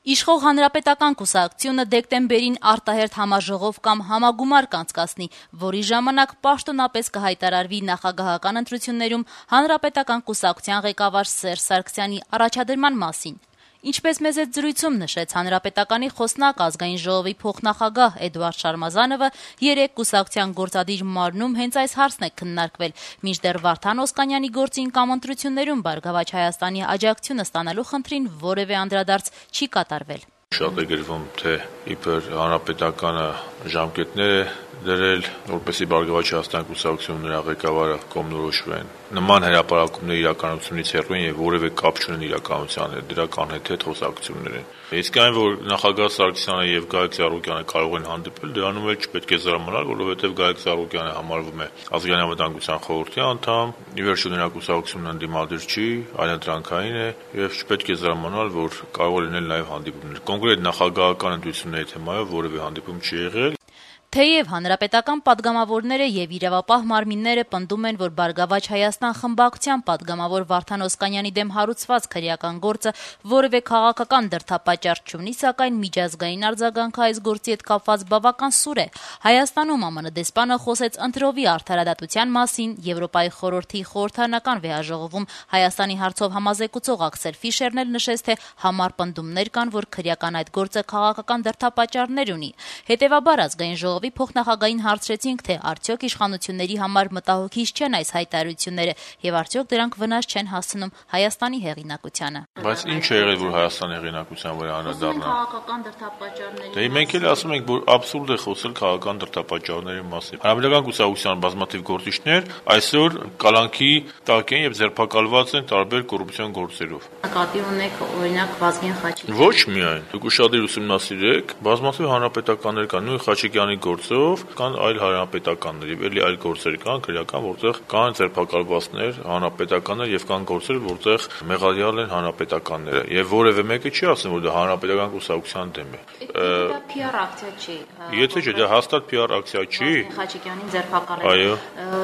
Իշխող հանրապետական կուսակցությունը դեկտեմբերին արտահերթ համաժողով կամ համագումար կանցկացնի, որի ժամանակ պաշտոնապես կհայտարարվի նախագահական ընտրություններում հանրապետական կուսակցության ղեկավար Սերժ Սարգսյանի առաջադրման մասին։ Ինչպես մեծ այդ զրույցում նշեց հանրապետականի խոսնակ ազգային ժողովի փոխնախագահ Էդուարդ Շարմազանովը, երեկ կուսակցության գործադիր մարմնում հենց այս հարցն է քննարկվել, մինչդեռ Վարդան Օսկանյանի գործին կամ ընտրություններում Բարգավաճ Հայաստանի աջակցությունը ստանալու խնդրին որևէ անդրադարձ չի կատարվել։ Շատ է գրվում, թե իբր հանրապետականը ժամկետներ է դրել, որպեսզի Բարգավաճ Հայաստան կուսակցությունում նրա ղեկավարը կողմնորոշվեն։ Նման հրապարակումները իրականությունից հեռու են եւ որևէ կապ չունեն իրականության հետ, դրական անհեթեթ խոսակցություններ են։ Իսկ այն, որ նախագահ Սարգսյանը եւ Գագիկ Ծառուկյանը կարող են հանդիպել, դրանում էլ չպետք է զարմանալ, որովհետեւ Գագիկ Ծառուկյանը համարվում է ազգային անվտանգության խորհրդի անդամ, ի վերջո նրա կուսակցությունն ընդդիմադիր չի, այլընտրանքային է եւ չպետք է զարմանալ, որ կարող է լինել նաեւ հանդիպումներ։ Կոնկրետ նախագահական ընտրությունների թեմայով որևէ հանդիպում չի եղել։ Թեև հանրապետական падգամավորները եւ իրավապահ մարմինները պնդում են, որ Բարգավաճ Հայաստան խմբակցության падգամավոր Վարդան Օսկանյանի դեմ հարուցված քրեական գործը որևէ քաղաքական դրդապատճառ չունի, սակայն միջազգային արձագանքը այս գործի հետ կապված բավական սուր է։ Հայաստանում ԱՄՆ դեսպանը խոսեց ընտրովի արդարադատության մասին, Եվրոպայի խորհրդի խորհրդարանական վեհաժողովում Հայաստանի հարցով համազեկուցող Աքսել Ֆիշերն էլ նշեց, թե համառ պնդումներ կան, որ քրեական այդ գործը քաղաքական դրդապատճառներ ունի։ Հետևաբար ազգային ժողովի փոխնախագահին հարցրեցինք, թե արդյոք իշխանությունների համար մտահոգիչ չեն այս հայտարարությունները եւ արդյոք դրանք վնաս չեն հասցնում Հայաստանի հեղինակությանը։ Բայց ինչ է եղել, որ Հայաստանի հեղինակության վրա անդրադառնա։ Քաղաքական դրդապատճառների։ Դե մենք էլ ասում ենք, որ աբսուրդ է խոսել քաղաքական դրդապատճառների մասին։ Հանրապետական կուսակցության բազմաթիվ գործիչներ այսօր կալանքի տակ են եւ ձերբակալված են տարբեր կոռուպցիոն գործերով։ Նկատի ունեք օրինակ Վազգեն Խաչիկյանը։ Ոչ միայն, դուք ուշադիր ուսումնասիրեք, բազմաթիվ հանրապետականներ կան, նույն Խաչիկյանի գործով կան այլ հանրապետականներ եւ էլի այլ գործեր կան քրեական, որտեղ կան ձերբակալվածներ հանրապետականներ եւ կան գործեր, որտեղ մեղադրյալ են հանրապետականները եւ որևէ մեկը չի ասում, որ դա հանրապետական կուսակցության դեմ է։ Դա PR ակցիա չի։ Եթե չէ, դա հաստատ PR ակցիա չի։ Խաչիկյանին ձերբակալել։ Այո։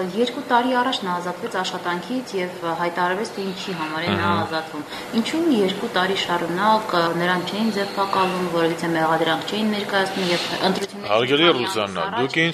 2 տարի առաջ նա ազատվեց աշխատանքից եւ հայտարարվեց, թե ինչի համար է նա ազատվում։ Ինչու 2 տարի շարունակ նրան չէին ձերբակալում, որովհետեւ մեղադրանք չէին ներկայացնում եւ ընտրությունները։ Հարգելի Ռուսաննա,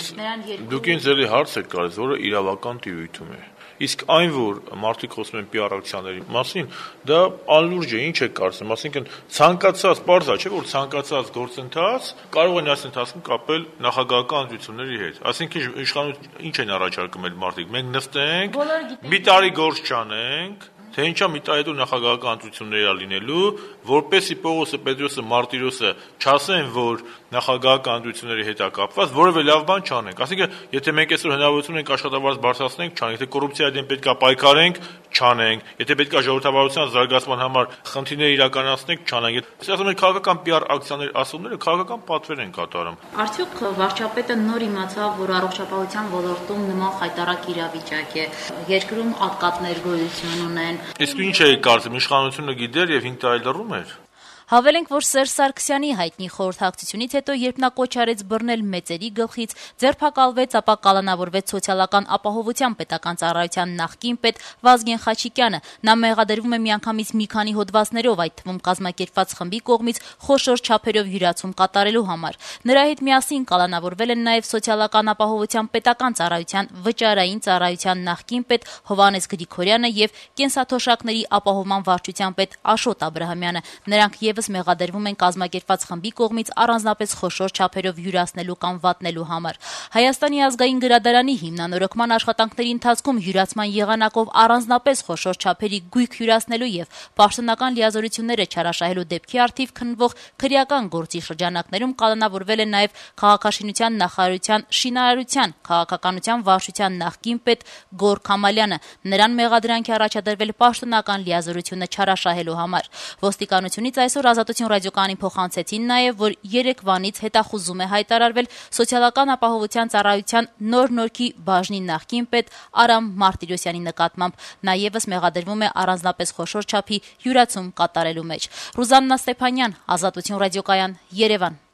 դուք ինձ էլի հարց եք տալիս, որը իրավական տիրույթում է։ Իսկ այն, որ մարդիկ խոսում են PR ակցիաների մասին, դա անլուրջ է, ինչ է կարծում, այսինքն ցանկացած բարձր է, չէ՞ որ ցանկացած գործընթաց կարող են այս ընթացքում կապել նախագահական ընտրությունների հետ։ Այսինքն իշխանություն ինչ են առաջարկում այդ մարդիկ, մենք նստենք, մի տարի գործ չանենք, թե ինչա մի տարի հետո նախագահական ընտրություններ լինելու, որպեսզի Պողոսը, Պետրոսը, Մարտիրոսը չասեն, որ նախագահական ընտրությունների հետ է կապված, որևէ լավ բան չանենք։ Այսինքն, եթե մենք այսօր հնարավորություն ենք աշխատավարձ բարձրացնենք, չանենք, եթե կոռուպցիայի դեմ պետք է պայքարենք, չանենք, եթե պետք է ժողովրդավարության զարգացման համար խնդիրներ իրականացնենք, չանենք։ Ես ասում եմ, քաղաքական PR ակցիաների ասումները քաղաքական պատվեր են կատարում։ Արդյոք վարչապետը նոր իմացավ, որ առողջապահության ոլորտում նման խայտարակ իրավիճակ է, երկրում աղքատներ գոյություն ունեն։ Իսկ ինչ է կարծում, իշխանությունը գիտեր եւ 5 տարի լռում էր։ Հավելենք, որ Սերժ Սարգսյանի հայտնի խորհրդակցությունից հետո, երբ նա կոչ արեց բռնել մեծերի գլխից, ձերբակալվեց, ապա կալանավորվեց սոցիալական ապահովության պետական ծառայության նախկին պետ Վազգեն Խաչիկյանը։ Նա մեղադրվում է միանգամից մի քանի հոդվածներով, այդ թվում կազմակերպված խմբի կողմից խոշոր չափերով հյուրացում կատարելու համար։ Նրա հետ միասին կալանավորվել են նաև սոցիալական ապահովության պետական ծառայության վճարային ծառայության նախկին պետ Հովհաննես Գրիգորյանը եւ կենսաթոշակների ապահովման վարչության պետ Աշոտ Աբրահամյանը։ Նրանք եւս մեղադրվում են կազմակերպված խմբի կողմից առանձնապես խոշոր չափերով հյուրացնելու կամ վատնելու համար։ Հայաստանի ազգային գրադարանի հիմնանորոգման աշխատանքների ընթացքում հյուրացման եղանակով առանձնապես խոշոր չափերի գույք հյուրացնելու եւ պաշտոնական լիազորությունները չարաշահելու դեպքի առթիվ քննվող քրեական գործի շրջանակներում կալանավորվել է նաեւ քաղաքաշինության նախարարության շինարարության քաղաքականության վարչության նախկին պետ Գոր Քամալյանը։ Նրան մեղադրանքի առաջադրվել պաշտոնական լիազորությունը չարաշահելու համար։ Ոստիկանությունից այսօր Ազատություն ռադիոկայանին փոխանցեցին նաև, որ երեկվանից հետախուզում է հայտարարվել սոցիալական ապահովության ծառայության Նոր Նորքի բաժնի նախկին պետ Արամ Մարտիրոսյանի նկատմամբ։ Նա ևս մեղադրվում է առանձնապես խոշոր չափի հյուրացում կատարելու մեջ։ Ռուզաննա Ստեփանյան, Ազատություն ռադիոկայան, Երևան։